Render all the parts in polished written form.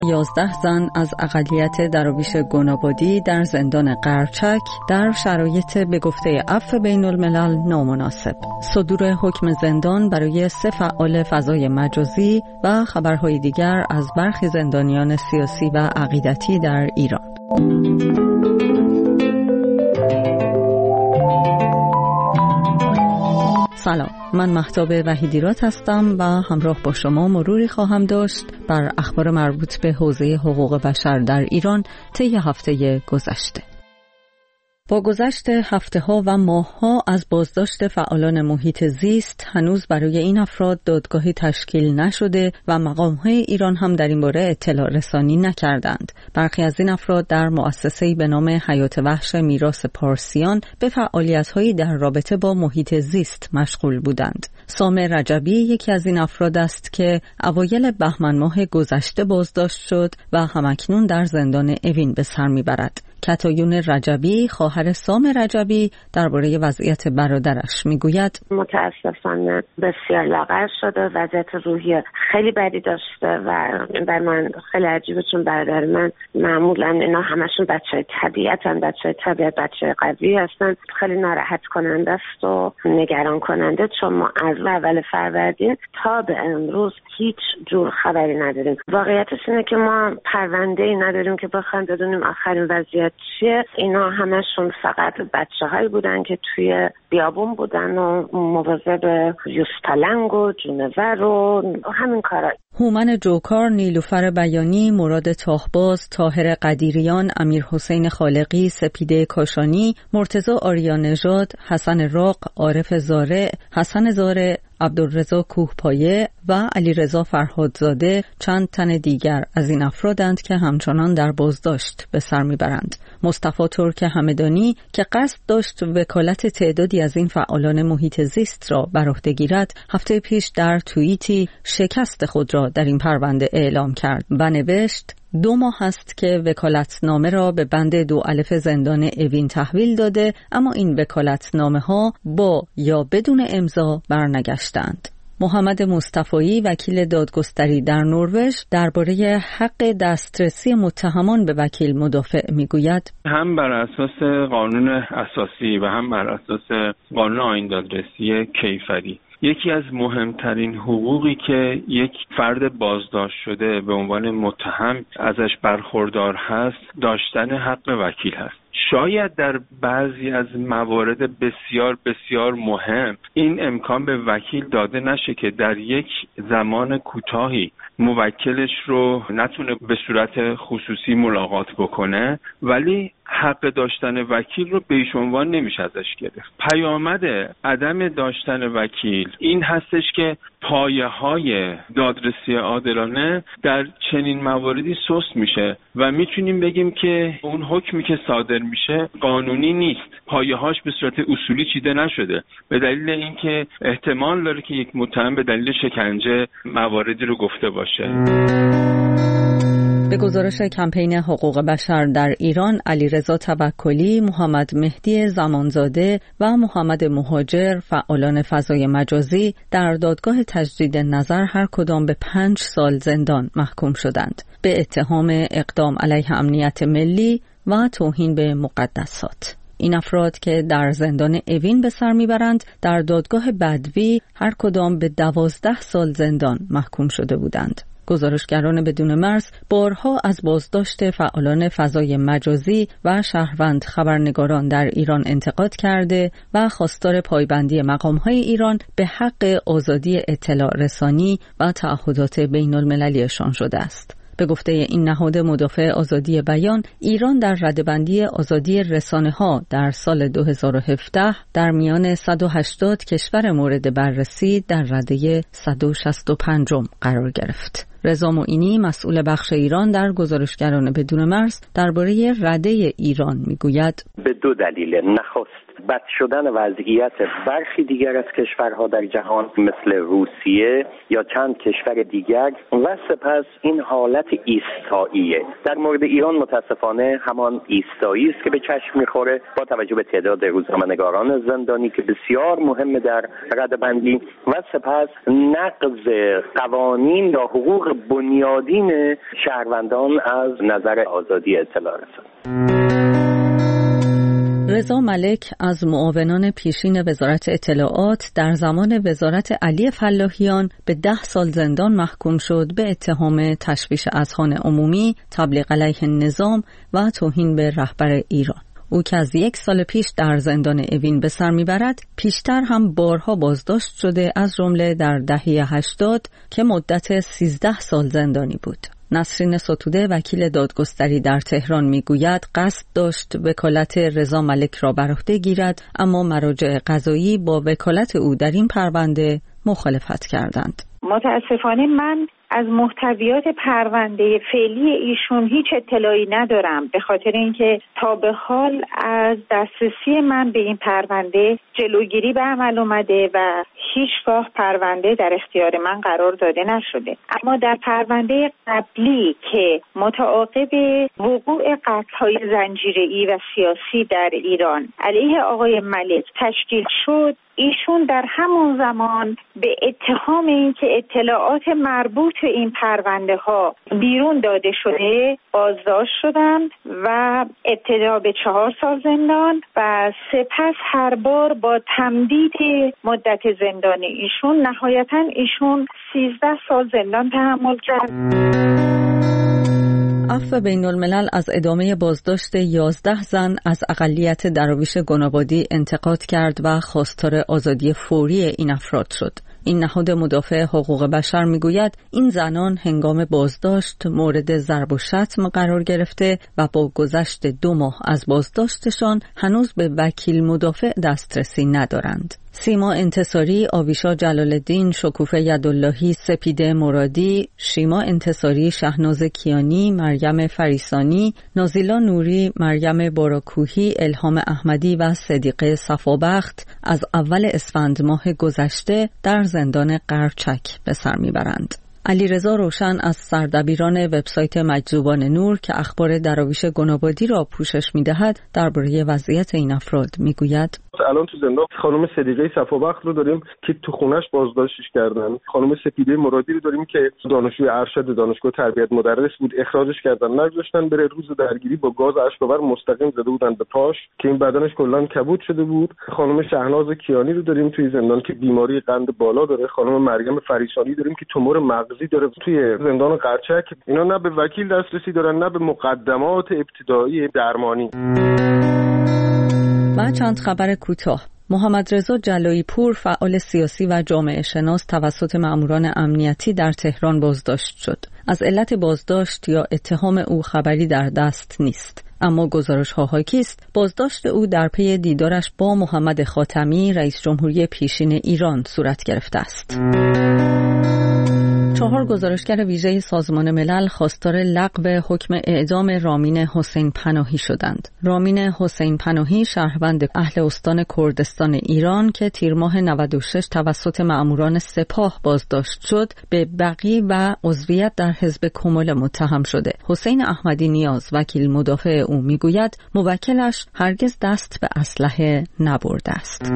11 زن از اقلیت درویش گنابادی در زندان قرچک در شرایط به گفته عفو بین الملل نامناسب. صدور حکم زندان برای 3 فعال فضای مجازی و خبرهای دیگر از برخی زندانیان سیاسی و عقیدتی در ایران. سلام، من مهتاب وحیدیرات هستم و همراه با شما مروری خواهم داشت بر اخبار مربوط به حوزه حقوق بشر در ایران طی هفته گذشته. با گذشت هفته‌ها و ماه‌ها از بازداشت فعالان محیط زیست هنوز برای این افراد دادگاهی تشکیل نشده و مقام‌های ایران هم در این باره اطلاع رسانی نکردند. برخی از این افراد در مؤسسه‌ای به نام حیات وحش میراث پارسیان به فعالیت‌هایی در رابطه با محیط زیست مشغول بودند. سامر رجبی یکی از این افراد است که اوایل بهمن ماه گذشته بازداشت شد و همکنون در زندان اوین به سر می‌برد. کتایون رجبی، خواهر سامر رجبی، درباره وضعیت برادرش میگوید: متاسفانه بسیار لاغر شده، وضعیت روحی خیلی بدی داشته و در من خیلی عجیبه، چون برادر من معمولا اینا همشون بچه بچه قوی هستن. خیلی ناراحت کننده است و نگران کننده، چون ما از اول فروردین تا به امروز هیچ جور خبری نداریم. واقعیتش اینه که ما پرونده‌ای نداریم که بخوایم بدونیم آخرین وضعیت چیه. اینا همشون فقط بچه‌هایی بودن که توی بیابون بودن و مواظب یوزپلنگ و جونور و همین کارا. هومن جوکار، نیلوفر بیانی، مراد تاهباز، طاهر قدیریان، امیر حسین خالقی، سپیده کاشانی، مرتضی آریانژاد، حسن راق، عارف زارع، حسن زارع، عبدالرضا کوهپایه و علیرضا فرهادزاده چند تن دیگر از این افرادند که همچنان در بازداشت به سر میبرند. مصطفی ترک همدانی که قصد داشت وکالت تعدادی از این فعالان محیط زیست را بر عهده گیرد، هفته پیش در توییتی شکست خود را در این پرونده اعلام کرد و نوشت: 2 ماه است که وکالتنامه را به بند 2 الف زندان اوین تحویل داده، اما این وکالتنامه ها با یا بدون امضا برنگشتند. محمد مصطفی، وکیل دادگستری در نروژ، درباره حق دسترسی متهمان به وکیل مدافع میگوید: هم بر اساس قانون اساسی و هم بر اساس قانون آیین دادرسی کیفری، یکی از مهمترین حقوقی که یک فرد بازداشت شده به عنوان متهم ازش برخوردار هست، داشتن حق وکیل هست. شاید در بعضی از موارد بسیار بسیار مهم این امکان به وکیل داده نشه که در یک زمان کوتاهی موکلش رو نتونه به صورت خصوصی ملاقات بکنه، ولی حق داشتن وکیل رو به هیچ عنوان نمیشه ازش گرفت. پیامد عدم داشتن وکیل این هستش که پایه‌های دادرسی عادلانه در چنین مواردی سست میشه و میتونیم بگیم که اون حکمی که صادر میشه قانونی نیست، پایه‌هاش به صورت اصولی چیده نشده، به دلیل اینکه احتمال داره که یک متهم به دلیل شکنجه مواردی رو گفته باشه. به گزارش کمپین حقوق بشر در ایران، علیرضا توکلی، محمد مهدی زمانزاده و محمد مهاجر، فعالان فضای مجازی، در دادگاه تجدید نظر هر کدام به 5 سال زندان محکوم شدند به اتهام اقدام علیه امنیت ملی و توهین به مقدسات. این افراد که در زندان اوین به سر میبرند، در دادگاه بدوی هر کدام به 12 سال زندان محکوم شده بودند. گزارشگران بدون مرز بارها از بازداشت فعالان فضای مجازی و شهروند خبرنگاران در ایران انتقاد کرده و خواستار پایبندی مقام‌های ایران به حق آزادی اطلاع رسانی و تعهدات بین المللیشان شده است. به گفته این نهاد مدافع آزادی بیان، ایران در رده‌بندی آزادی رسانه‌ها در سال 2017 در میان 180 کشور مورد بررسی در رده 165 قرار گرفت. رضا معینی، مسئول بخش ایران در گزارشگران بدون مرز، درباره رده ایران میگوید: به 2 دلیل. نخست، بد شدن وضعیت برخی دیگر از کشورها در جهان مثل روسیه یا چند کشور دیگر و سپس این حالت ایستاییه. در مورد ایران متاسفانه همان ایستایی است که به چشم میخوره با توجه به تعداد روزنامه‌نگاران زندانی که بسیار مهمه در رده‌بندی و سپس نقض قوانین یا حقوق حقوق بنیادین شهروندان از نظر آزادی اطلاع رسانی. رضا ملک از معاونان پیشین وزارت اطلاعات در زمان وزارت علی فلاحیان به 10 سال زندان محکوم شد به اتهام تشویش اذهان عمومی، تبلیغ علیه نظام و توهین به رهبر ایران. او که از 1 سال پیش در زندان اوین به سر میبرد، پیشتر هم بارها بازداشت شده، از جمله در دهه 80 که مدت 13 سال زندانی بود. نسرین ستوده وکیل دادگستری در تهران میگوید قصد داشت وکالت رضا ملک را بر عهده گیرد، اما مراجع قضایی با وکالت او در این پرونده مخالفت کردند. متاسفانه من از محتویات پرونده فعلی ایشون هیچ اطلاعی ندارم، به خاطر اینکه تا به حال از دسترسی من به این پرونده جلوگیری به عمل اومده و هیچگاه پرونده در اختیار من قرار داده نشده. اما در پرونده قبلی که متعاقب وقوع قتل‌های زنجیره‌ای و سیاسی در ایران علیه آقای ملک تشکیل شد، ایشون در همون زمان به اتهام اینکه اطلاعات مربوط به این پرونده ها بیرون داده شده بازداشت شدند و ابتدا به 4 سال زندان و سپس هر بار با تمدید مدت زندان ایشون نهایتاً ایشون 13 سال زندان تحمل کرد. عفو بین الملل از ادامه بازداشت 11 زن از اقلیت دراویش گنابادی انتقاد کرد و خواستار آزادی فوری این افراد شد. این نهاد مدافع حقوق بشر میگوید این زنان هنگام بازداشت مورد ضرب و شتم قرار گرفته و با گذشت 2 ماه از بازداشتشان هنوز به وکیل مدافع دسترسی ندارند. سیما انتصاری، آویشا جلال‌الدین، شکوفه یداللهی، سپیده مرادی، شیما انتصاری، شهناز کیانی، مریم فریسانی، نازیلا نوری، مریم باراکوهی، الهام احمدی و صدیقه صفابخت از اول اسفند ماه گذشته در زندان قرچک به سر میبرند. علیرضا روشن از سردبیران وبسایت مجذوبان نور که اخبار دراویش گنابادی را پوشش می‌دهد درباره وضعیت این افراد میگوید: الان تو زندان خانم صدیقه صفابخت رو داریم که تو خونش بازداشتش کردن. خانم سپیده مرادی رو داریم که دانشجوی ارشد دانشگاه تربیت مدرس بود، اخراجش کردن، نگذاشتن بره. روز درگیری با گاز اشک‌آور مستقیم زده بودن به پاش که این بدنش کلاً کبود شده بود. خانم شهناز کیانی رو داریم توی زندان که بیماری قند بالا داره. خانم مریم فریسانی داریم که تومور مغزی داره توی زندان قرچک. اینا نه به وکیل دسترسی دارن نه به مقدمات ابتدایی درمانی. و چند خبر کوتاه. محمد رضا جلایی پور، فعال سیاسی و جامعه شناس، توسط مأموران امنیتی در تهران بازداشت شد. از علت بازداشت یا اتهام او خبری در دست نیست، اما گزارش‌ها حاکی است بازداشت او در پی دیدارش با محمد خاتمی، رئیس جمهوری پیشین ایران صورت گرفته است. 4 گزارشگر ویژه سازمان ملل خواستار لغو حکم اعدام رامین حسین پناهی شدند. رامین حسین پناهی شهروند اهل استان کردستان ایران که تیر ماه 96 توسط مأموران سپاه بازداشت شد، به بغی و عضویت در حزب کمال متهم شده. حسین احمدی نیاز، وکیل مدافع او، میگوید موکلش هرگز دست به اسلحه نبرده است.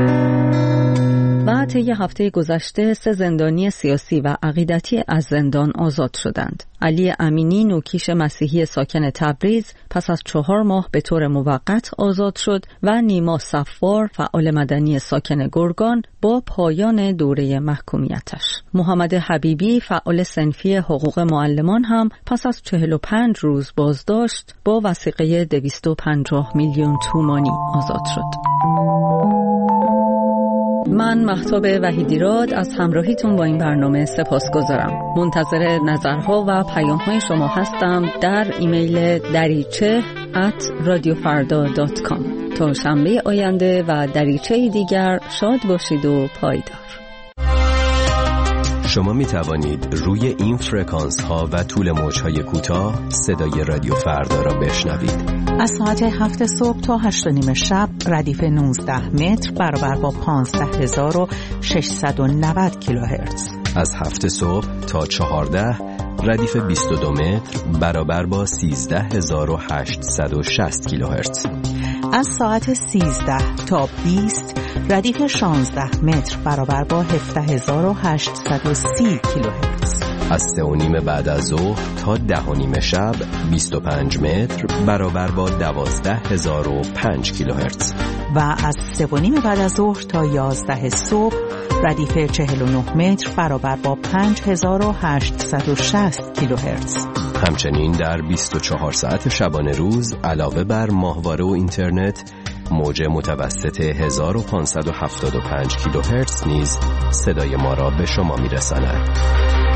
و طی هفته گذشته 3 زندانی سیاسی و عقیدتی از زندان آزاد شدند. علی امینی، نوکیش مسیحی ساکن تبریز، پس از 4 ماه به طور موقت آزاد شد و نیما صفار، فعال مدنی ساکن گرگان، با پایان دوره محکومیتش. محمد حبیبی، فعال صنفی حقوق معلمان، هم پس از 45 روز بازداشت با وثیقه 250 میلیون تومانی آزاد شد. من مهتاب وحیدیراد از همراهیتون با این برنامه سپاسگزارم. منتظر نظرها و پیام‌های شما هستم در ایمیل dariche@radiofarda.com. تا شنبه آینده و دریچه دیگر شاد باشید و پایدار. شما می توانید روی این فرکانس ها و طول موج های کوتاه صدای رادیو فردا را بشنوید. از ساعت 7 صبح تا 8:30 شب ردیف 19 متر برابر با 15690 کیلوهرتز. از 7 صبح تا 14 ردیف 22 متر برابر با 13860 کیلوهرتز. از ساعت 13 تا 20 ردیف 16 متر برابر با 17830 کیلوهرتز. از 3:30 بعد از ظهر تا 10:30 شب 25 متر برابر با 12005 کیلوهرتز و از 3:30 بعد از ظهر تا 11 صبح ردیف 49 متر برابر با 5860 کیلوهرتز. همچنین در 24 ساعت شبانه روز علاوه بر ماهواره و اینترنت، موج متوسط 1575 کیلوهرتز نیز صدای ما را به شما می‌رساند.